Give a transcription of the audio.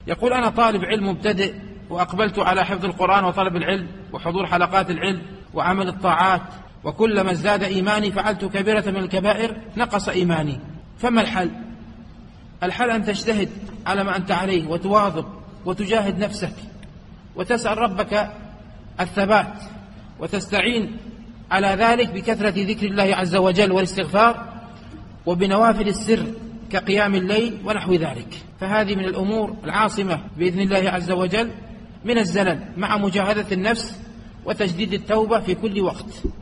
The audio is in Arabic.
يقول: أنا طالب علم مبتدئ، وأقبلت على حفظ القرآن وطلب العلم وحضور حلقات العلم وعمل الطاعات، وكلما ازداد إيماني فعلت كبيرة من الكبائر نقص إيماني، فما الحل؟ الحل أن تجتهد على ما أنت عليه وتواظب وتجاهد نفسك وتسأل ربك الثبات، وتستعين على ذلك بكثرة ذكر الله عز وجل والاستغفار، وبنوافل السر كقيام الليل ونحو ذلك. فهذه من الأمور العاصمة بإذن الله عز وجل من الزلل، مع مجاهدة النفس وتجديد التوبة في كل وقت.